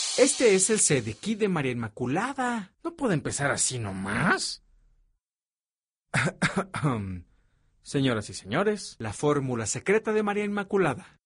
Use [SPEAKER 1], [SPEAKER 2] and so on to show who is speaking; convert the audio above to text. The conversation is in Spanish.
[SPEAKER 1] Este es el CD-Kit de María Inmaculada.
[SPEAKER 2] ¿No puede empezar así nomás?
[SPEAKER 1] Señoras y señores, la fórmula secreta de María Inmaculada.